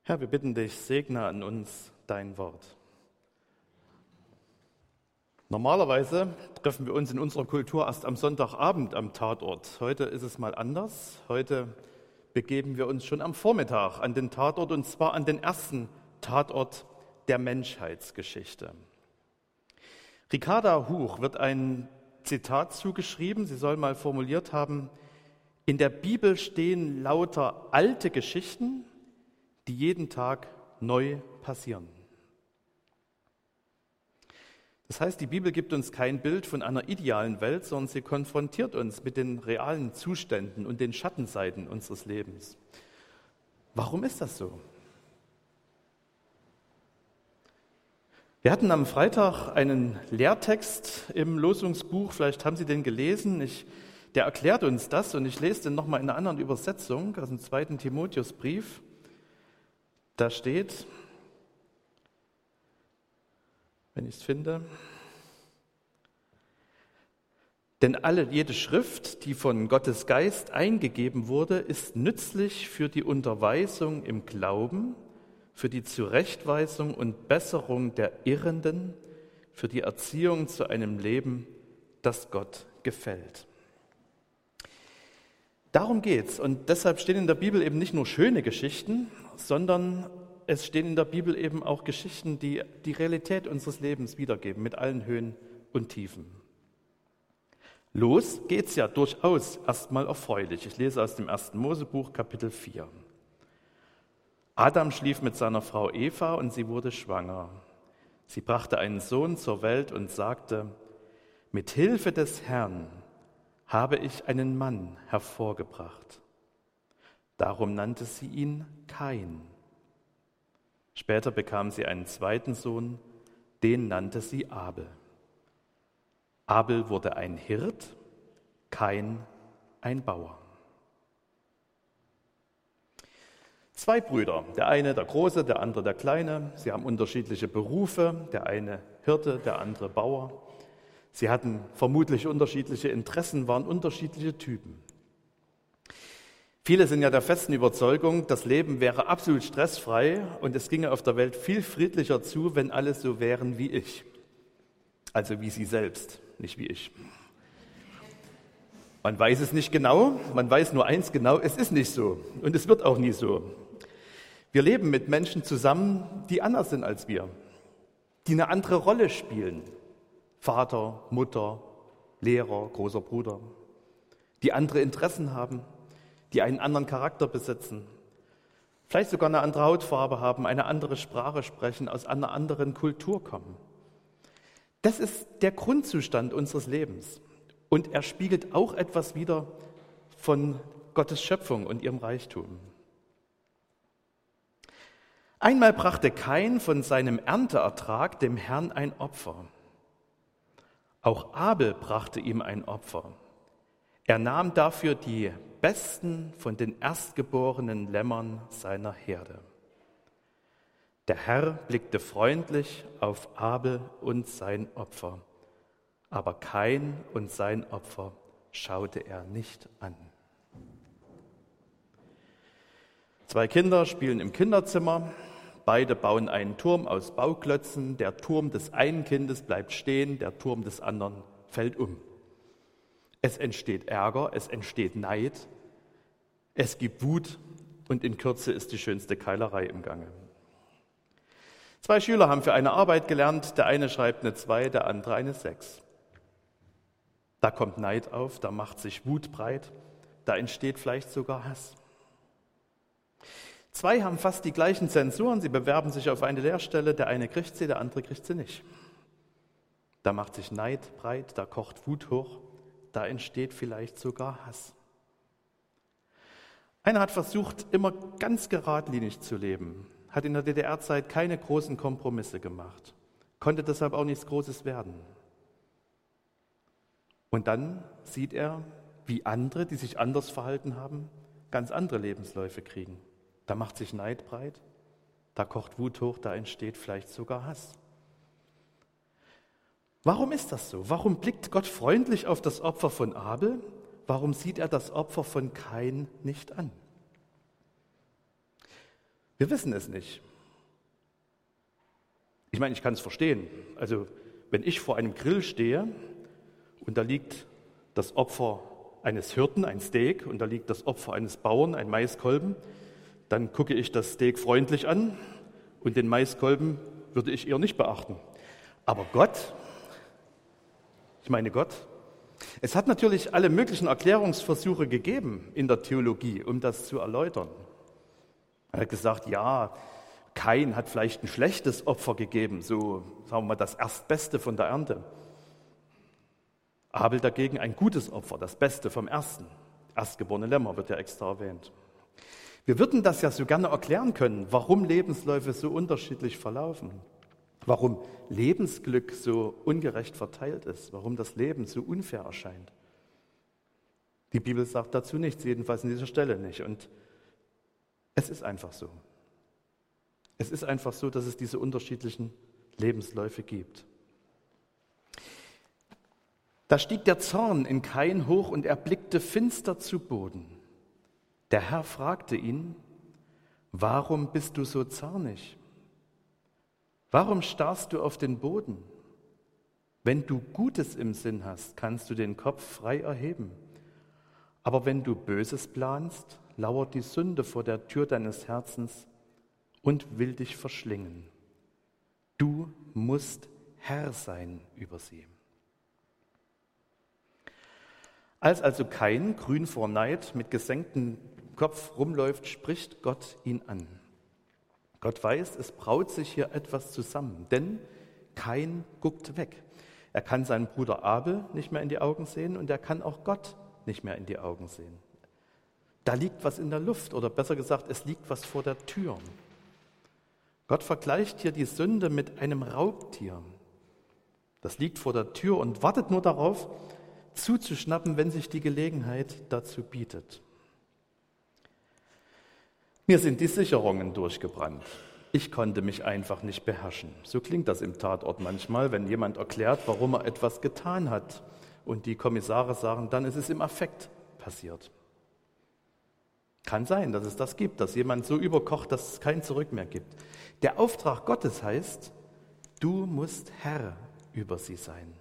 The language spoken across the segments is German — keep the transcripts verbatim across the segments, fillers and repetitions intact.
Herr, wir bitten dich, segne an uns dein Wort. Normalerweise treffen wir uns in unserer Kultur erst am Sonntagabend am Tatort. Heute ist es mal anders. Heute begeben wir uns schon am Vormittag an den Tatort, und zwar an den ersten Tatort der Menschheitsgeschichte. Ricarda Huch wird ein Zitat zugeschrieben. Sie soll mal formuliert haben: In der Bibel stehen lauter alte Geschichten, die jeden Tag neu passieren. Das heißt, die Bibel gibt uns kein Bild von einer idealen Welt, sondern sie konfrontiert uns mit den realen Zuständen und den Schattenseiten unseres Lebens. Warum ist das so? Wir hatten am Freitag einen Lehrtext im Losungsbuch, vielleicht haben Sie den gelesen. Ich, der erklärt uns das, und ich lese den nochmal in einer anderen Übersetzung aus dem zweiten Timotheusbrief. Da steht, wenn ich es finde, denn alle, jede Schrift, die von Gottes Geist eingegeben wurde, ist nützlich für die Unterweisung im Glauben, für die Zurechtweisung und Besserung der Irrenden, für die Erziehung zu einem Leben, das Gott gefällt. Darum geht's, und deshalb stehen in der Bibel eben nicht nur schöne Geschichten, sondern es stehen in der Bibel eben auch Geschichten, die die Realität unseres Lebens wiedergeben, mit allen Höhen und Tiefen. Los geht's ja durchaus erstmal erfreulich. Ich lese aus dem ersten Mosebuch, Kapitel vier. Adam schlief mit seiner Frau Eva, und sie wurde schwanger. Sie brachte einen Sohn zur Welt und sagte: Mit Hilfe des Herrn habe ich einen Mann hervorgebracht. Darum nannte sie ihn Kain. Später bekam sie einen zweiten Sohn, den nannte sie Abel. Abel wurde ein Hirt, Kain ein Bauer. Zwei Brüder, der eine der Große, der andere der Kleine. Sie haben unterschiedliche Berufe, der eine Hirte, der andere Bauer. Sie hatten vermutlich unterschiedliche Interessen, waren unterschiedliche Typen. Viele sind ja der festen Überzeugung, das Leben wäre absolut stressfrei und es ginge auf der Welt viel friedlicher zu, wenn alle so wären wie ich. Also wie sie selbst, nicht wie ich. Man weiß es nicht genau, man weiß nur eins genau: Es ist nicht so und es wird auch nie so. Wir leben mit Menschen zusammen, die anders sind als wir, die eine andere Rolle spielen. Vater, Mutter, Lehrer, großer Bruder, die andere Interessen haben, die einen anderen Charakter besitzen, vielleicht sogar eine andere Hautfarbe haben, eine andere Sprache sprechen, aus einer anderen Kultur kommen. Das ist der Grundzustand unseres Lebens, und er spiegelt auch etwas wider von Gottes Schöpfung und ihrem Reichtum. Einmal brachte Kain von seinem Ernteertrag dem Herrn ein Opfer. Auch Abel brachte ihm ein Opfer. Er nahm dafür die besten von den erstgeborenen Lämmern seiner Herde. Der Herr blickte freundlich auf Abel und sein Opfer, aber Kain und sein Opfer schaute er nicht an. Zwei Kinder spielen im Kinderzimmer. Beide bauen einen Turm aus Bauklötzen. Der Turm des einen Kindes bleibt stehen, der Turm des anderen fällt um. Es entsteht Ärger, es entsteht Neid, es gibt Wut, und in Kürze ist die schönste Keilerei im Gange. Zwei Schüler haben für eine Arbeit gelernt, der eine schreibt eine zwei, der andere eine sechs. Da kommt Neid auf, da macht sich Wut breit, da entsteht vielleicht sogar Hass. Zwei haben fast die gleichen Zensuren, sie bewerben sich auf eine Lehrstelle, der eine kriegt sie, der andere kriegt sie nicht. Da macht sich Neid breit, da kocht Wut hoch, da entsteht vielleicht sogar Hass. Einer hat versucht, immer ganz geradlinig zu leben, hat in der D D R-Zeit keine großen Kompromisse gemacht, konnte deshalb auch nichts Großes werden. Und dann sieht er, wie andere, die sich anders verhalten haben, ganz andere Lebensläufe kriegen. Da macht sich Neid breit, da kocht Wut hoch, da entsteht vielleicht sogar Hass. Warum ist das so? Warum blickt Gott freundlich auf das Opfer von Abel? Warum sieht er das Opfer von Kain nicht an? Wir wissen es nicht. Ich meine, ich kann es verstehen. Also, wenn ich vor einem Grill stehe und da liegt das Opfer eines Hirten, ein Steak, und da liegt das Opfer eines Bauern, ein Maiskolben, dann gucke ich das Steak freundlich an und den Maiskolben würde ich eher nicht beachten. Aber Gott, ich meine Gott, es hat natürlich alle möglichen Erklärungsversuche gegeben in der Theologie, um das zu erläutern. Er hat gesagt, ja, Kain hat vielleicht ein schlechtes Opfer gegeben, so sagen wir mal das Erstbeste von der Ernte. Abel dagegen ein gutes Opfer, das Beste vom Ersten. Erstgeborene Lämmer wird ja extra erwähnt. Wir würden das ja so gerne erklären können, warum Lebensläufe so unterschiedlich verlaufen, warum Lebensglück so ungerecht verteilt ist, warum das Leben so unfair erscheint. Die Bibel sagt dazu nichts, jedenfalls an dieser Stelle nicht. Und es ist einfach so. Es ist einfach so, dass es diese unterschiedlichen Lebensläufe gibt. Da stieg der Zorn in Kain hoch und er blickte finster zu Boden. Der Herr fragte ihn, warum bist du so zornig? Warum starrst du auf den Boden? Wenn du Gutes im Sinn hast, kannst du den Kopf frei erheben. Aber wenn du Böses planst, lauert die Sünde vor der Tür deines Herzens und will dich verschlingen. Du musst Herr sein über sie. Als also Kain, grün vor Neid, mit gesenktem Kopf rumläuft, spricht Gott ihn an. Gott weiß, es braut sich hier etwas zusammen, denn Kain guckt weg. Er kann seinen Bruder Abel nicht mehr in die Augen sehen und er kann auch Gott nicht mehr in die Augen sehen. Da liegt was in der Luft, oder besser gesagt, es liegt was vor der Tür. Gott vergleicht hier die Sünde mit einem Raubtier. Das liegt vor der Tür und wartet nur darauf, zuzuschnappen, wenn sich die Gelegenheit dazu bietet. Mir sind die Sicherungen durchgebrannt. Ich konnte mich einfach nicht beherrschen. So klingt das im Tatort manchmal, wenn jemand erklärt, warum er etwas getan hat. Und die Kommissare sagen, dann ist es im Affekt passiert. Kann sein, dass es das gibt, dass jemand so überkocht, dass es kein Zurück mehr gibt. Der Auftrag Gottes heißt, du musst Herr über sie sein.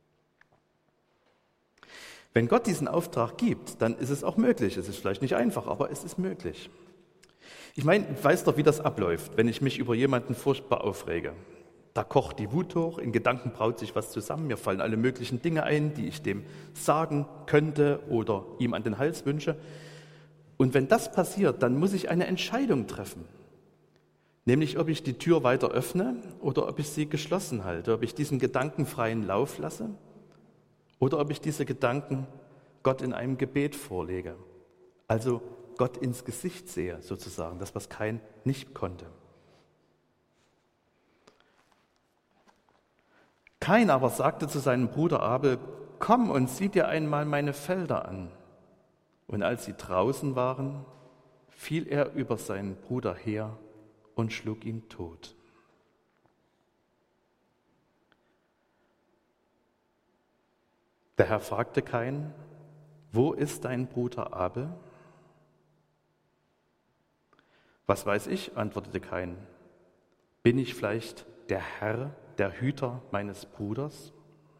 Wenn Gott diesen Auftrag gibt, dann ist es auch möglich. Es ist vielleicht nicht einfach, aber es ist möglich. Ich meine, ich weiß doch, wie das abläuft, wenn ich mich über jemanden furchtbar aufrege. Da kocht die Wut hoch, in Gedanken braut sich was zusammen, mir fallen alle möglichen Dinge ein, die ich dem sagen könnte oder ihm an den Hals wünsche. Und wenn das passiert, dann muss ich eine Entscheidung treffen. Nämlich, ob ich die Tür weiter öffne oder ob ich sie geschlossen halte, ob ich diesen Gedanken freien Lauf lasse oder ob ich diese Gedanken Gott in einem Gebet vorlege. Also Gott ins Gesicht sehe, sozusagen, das, was Kain nicht konnte. Kain aber sagte zu seinem Bruder Abel, komm und sieh dir einmal meine Felder an. Und als sie draußen waren, fiel er über seinen Bruder her und schlug ihn tot. Der Herr fragte Kain, wo ist dein Bruder Abel? Was weiß ich, antwortete Kain. Bin ich vielleicht der Herr, der Hüter meines Bruders?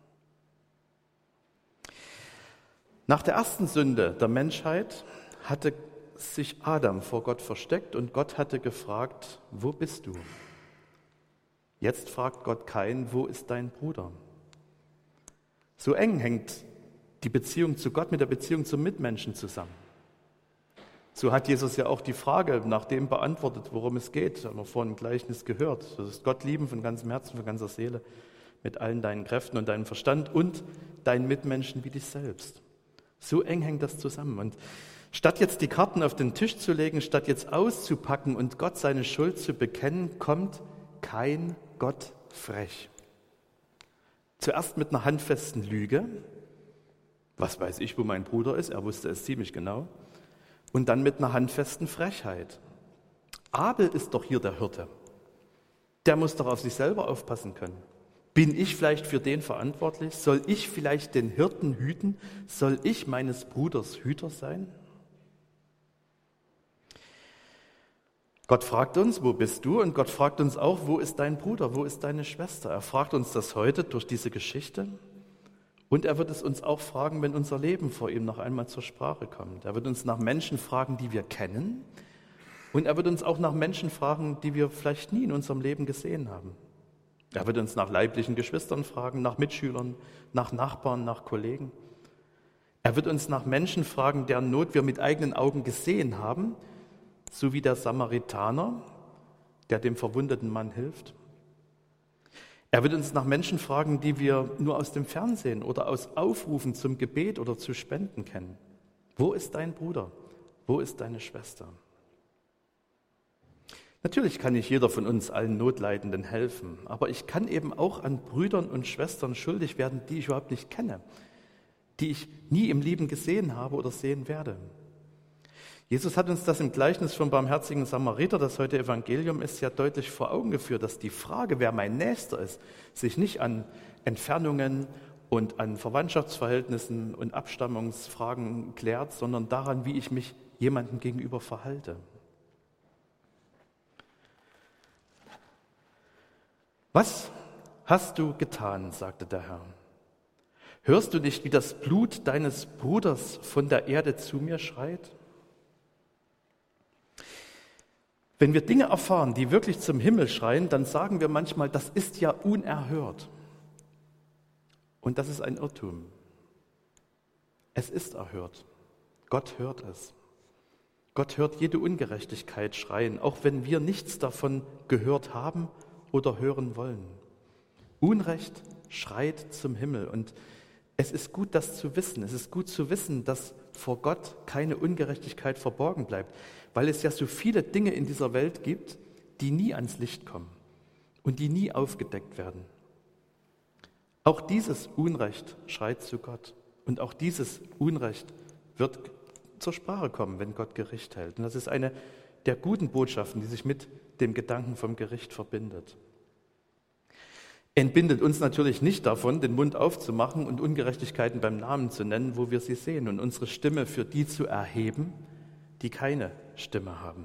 Nach der ersten Sünde der Menschheit hatte sich Adam vor Gott versteckt und Gott hatte gefragt, wo bist du? Jetzt fragt Gott Kain, wo ist dein Bruder? So eng hängt die Beziehung zu Gott mit der Beziehung zum Mitmenschen zusammen. So hat Jesus ja auch die Frage nach dem beantwortet, worum es geht. Haben wir vorhin im Gleichnis gehört. Du sollst Gott lieben von ganzem Herzen, von ganzer Seele, mit allen deinen Kräften und deinem Verstand und deinen Mitmenschen wie dich selbst. So eng hängt das zusammen. Und statt jetzt die Karten auf den Tisch zu legen, statt jetzt auszupacken und Gott seine Schuld zu bekennen, kommt Kain Gott frech. Zuerst mit einer handfesten Lüge. Was weiß ich, wo mein Bruder ist? Er wusste es ziemlich genau. Und dann mit einer handfesten Frechheit. Abel ist doch hier der Hirte. Der muss doch auf sich selber aufpassen können. Bin ich vielleicht für den verantwortlich? Soll ich vielleicht den Hirten hüten? Soll ich meines Bruders Hüter sein? Gott fragt uns, wo bist du? Und Gott fragt uns auch, wo ist dein Bruder, wo ist deine Schwester? Er fragt uns das heute durch diese Geschichte. Und er wird es uns auch fragen, wenn unser Leben vor ihm noch einmal zur Sprache kommt. Er wird uns nach Menschen fragen, die wir kennen. Und er wird uns auch nach Menschen fragen, die wir vielleicht nie in unserem Leben gesehen haben. Er wird uns nach leiblichen Geschwistern fragen, nach Mitschülern, nach Nachbarn, nach Kollegen. Er wird uns nach Menschen fragen, deren Not wir mit eigenen Augen gesehen haben, so wie der Samaritaner, der dem verwundeten Mann hilft. Er wird uns nach Menschen fragen, die wir nur aus dem Fernsehen oder aus Aufrufen zum Gebet oder zu Spenden kennen. Wo ist dein Bruder? Wo ist deine Schwester? Natürlich kann nicht jeder von uns allen Notleidenden helfen, aber ich kann eben auch an Brüdern und Schwestern schuldig werden, die ich überhaupt nicht kenne, die ich nie im Leben gesehen habe oder sehen werde. Jesus hat uns das im Gleichnis vom barmherzigen Samariter, das heute Evangelium ist, ja deutlich vor Augen geführt, dass die Frage, wer mein Nächster ist, sich nicht an Entfernungen und an Verwandtschaftsverhältnissen und Abstammungsfragen klärt, sondern daran, wie ich mich jemandem gegenüber verhalte. Was hast du getan, sagte der Herr. Hörst du nicht, wie das Blut deines Bruders von der Erde zu mir schreit? Wenn wir Dinge erfahren, die wirklich zum Himmel schreien, dann sagen wir manchmal, das ist ja unerhört. Und das ist ein Irrtum. Es ist erhört. Gott hört es. Gott hört jede Ungerechtigkeit schreien, auch wenn wir nichts davon gehört haben oder hören wollen. Unrecht schreit zum Himmel und es ist gut, das zu wissen. Es ist gut zu wissen, dass vor Gott keine Ungerechtigkeit verborgen bleibt, weil es ja so viele Dinge in dieser Welt gibt, die nie ans Licht kommen und die nie aufgedeckt werden. Auch dieses Unrecht schreit zu Gott und auch dieses Unrecht wird zur Sprache kommen, wenn Gott Gericht hält. Und das ist eine der guten Botschaften, die sich mit dem Gedanken vom Gericht verbindet. Entbindet uns natürlich nicht davon, den Mund aufzumachen und Ungerechtigkeiten beim Namen zu nennen, wo wir sie sehen, und unsere Stimme für die zu erheben, die keine Stimme haben.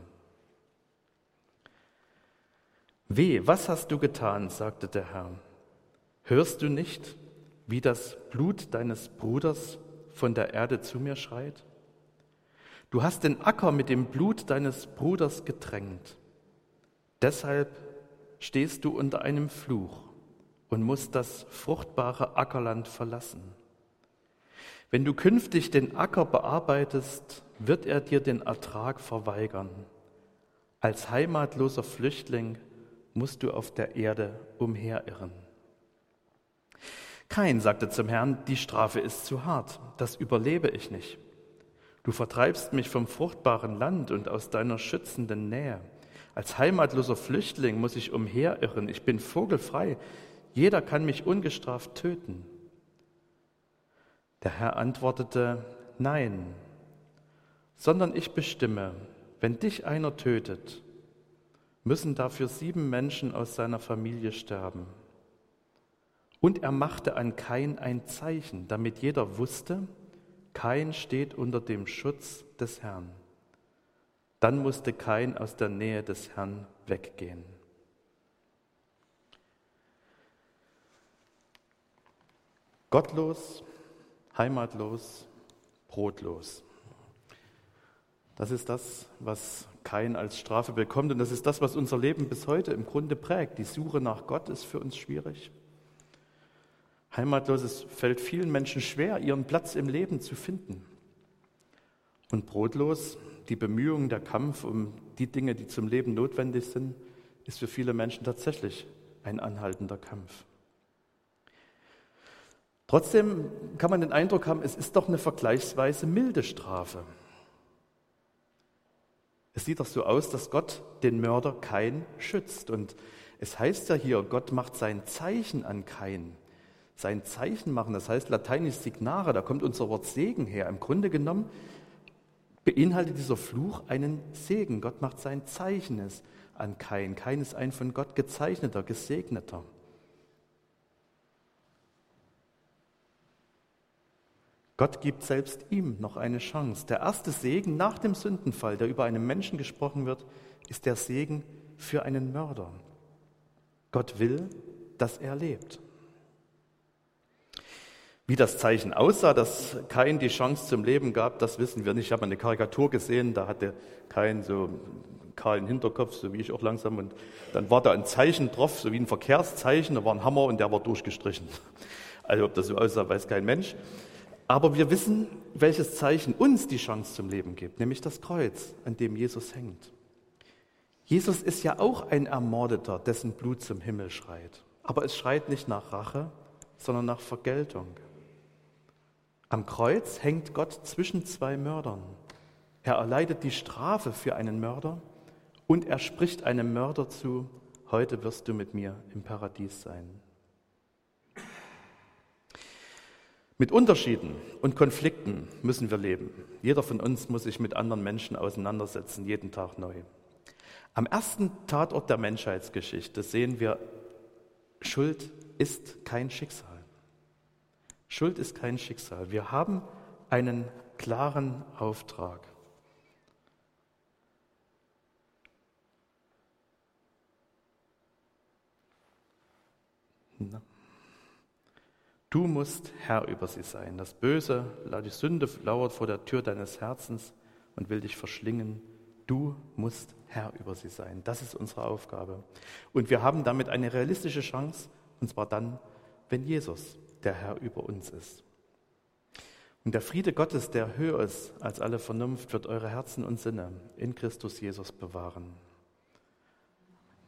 Weh, was hast du getan, sagte der Herr. Hörst du nicht, wie das Blut deines Bruders von der Erde zu mir schreit? Du hast den Acker mit dem Blut deines Bruders getränkt. Deshalb stehst du unter einem Fluch und musst das fruchtbare Ackerland verlassen. Wenn du künftig den Acker bearbeitest, wird er dir den Ertrag verweigern. Als heimatloser Flüchtling musst du auf der Erde umherirren. Kain sagte zum Herrn, die Strafe ist zu hart, das überlebe ich nicht. Du vertreibst mich vom fruchtbaren Land und aus deiner schützenden Nähe. Als heimatloser Flüchtling muss ich umherirren, ich bin vogelfrei, jeder kann mich ungestraft töten. Der Herr antwortete, nein, sondern ich bestimme, wenn dich einer tötet, müssen dafür sieben Menschen aus seiner Familie sterben. Und er machte an Kain ein Zeichen, damit jeder wusste, Kain steht unter dem Schutz des Herrn. Dann musste Kain aus der Nähe des Herrn weggehen. Gottlos, heimatlos, brotlos. Das ist das, was Kain als Strafe bekommt und das ist das, was unser Leben bis heute im Grunde prägt. Die Suche nach Gott ist für uns schwierig. Heimatlos, es fällt vielen Menschen schwer, ihren Platz im Leben zu finden. Und brotlos, die Bemühungen, der Kampf um die Dinge, die zum Leben notwendig sind, ist für viele Menschen tatsächlich ein anhaltender Kampf. Trotzdem kann man den Eindruck haben, es ist doch eine vergleichsweise milde Strafe. Es sieht doch so aus, dass Gott den Mörder Kain schützt. Und es heißt ja hier, Gott macht sein Zeichen an Kain. Sein Zeichen machen, das heißt lateinisch Signare, da kommt unser Wort Segen her. Im Grunde genommen beinhaltet dieser Fluch einen Segen. Gott macht sein Zeichen an Kain. Kain ist ein von Gott gezeichneter, gesegneter. Gott gibt selbst ihm noch eine Chance. Der erste Segen nach dem Sündenfall, der über einen Menschen gesprochen wird, ist der Segen für einen Mörder. Gott will, dass er lebt. Wie das Zeichen aussah, dass Kain die Chance zum Leben gab, das wissen wir nicht. Ich habe eine Karikatur gesehen, da hatte Kain so einen kahlen Hinterkopf, so wie ich auch langsam, und dann war da ein Zeichen drauf, so wie ein Verkehrszeichen, da war ein Hammer und der war durchgestrichen. Also ob das so aussah, weiß kein Mensch. Aber wir wissen, welches Zeichen uns die Chance zum Leben gibt, nämlich das Kreuz, an dem Jesus hängt. Jesus ist ja auch ein Ermordeter, dessen Blut zum Himmel schreit. Aber es schreit nicht nach Rache, sondern nach Vergeltung. Am Kreuz hängt Gott zwischen zwei Mördern. Er erleidet die Strafe für einen Mörder und er spricht einem Mörder zu: Heute wirst du mit mir im Paradies sein. Mit Unterschieden und Konflikten müssen wir leben. Jeder von uns muss sich mit anderen Menschen auseinandersetzen, jeden Tag neu. Am ersten Tatort der Menschheitsgeschichte sehen wir, Schuld ist kein Schicksal. Schuld ist kein Schicksal. Wir haben einen klaren Auftrag. Du musst Herr über sie sein. Das Böse, die Sünde lauert vor der Tür deines Herzens und will dich verschlingen. Du musst Herr über sie sein. Das ist unsere Aufgabe. Und wir haben damit eine realistische Chance, und zwar dann, wenn Jesus der Herr über uns ist. Und der Friede Gottes, der höher ist als alle Vernunft, wird eure Herzen und Sinne in Christus Jesus bewahren.